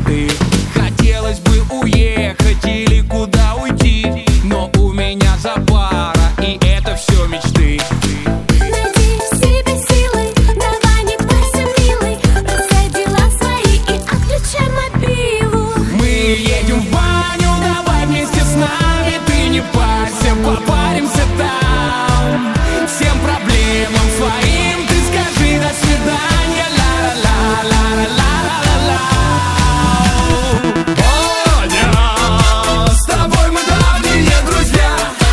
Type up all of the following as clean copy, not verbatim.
мечты. Хотелось бы уехать или куда уйти, но у меня за пара, и это все мечты. Найди в себе силы, давай не парься, милый, бросай дела свои и отключай мобилу. Мы едем в баню, давай вместе с нами. Ты не парься, попаримся там. Всем проблемам своим ты скажи до свидания. Ла-ла-ла-ла-ла-ла-ла-ла. Аня, с тобой мы давние друзья.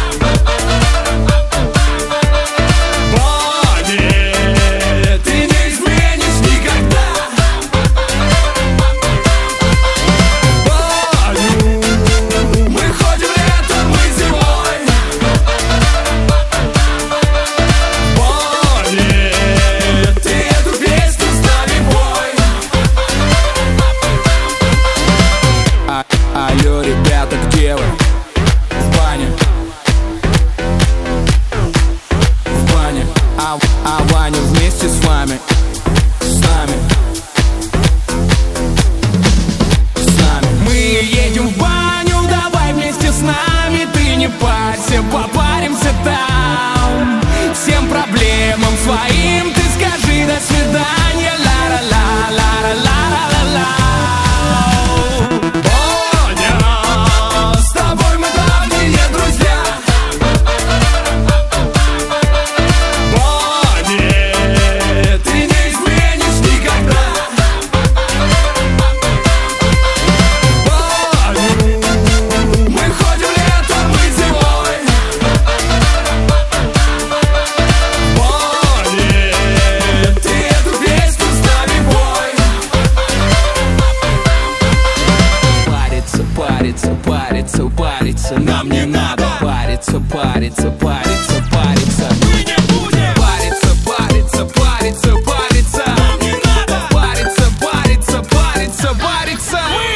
Аня, ты не изменишь никогда. Мы ходим летом, мы зимой. Аня, ты эту песню с нами пой. Алло, ребята, где вы? В бане. В бане. А Ваня вместе с вами. С нами. С нами. Мы едем в баню, давай вместе с нами. Ты не парься, попаримся там. Всем проблемам своим ты скажи до свидания. Ла-ла-ла-ла-ла-ла-ла-ла. Аня, с тобой мы давние друзья. Аня, ты не изменишь никогда. Аня, мы ходим летом, мы зимой. Аня, ты эту песню с нами пой. Париться, париться, париться, париться нам не надо. Париться, париться, париться, париться мы не будем. Париться, париться, париться, париться нам не надо. Париться, париться, париться, париться мы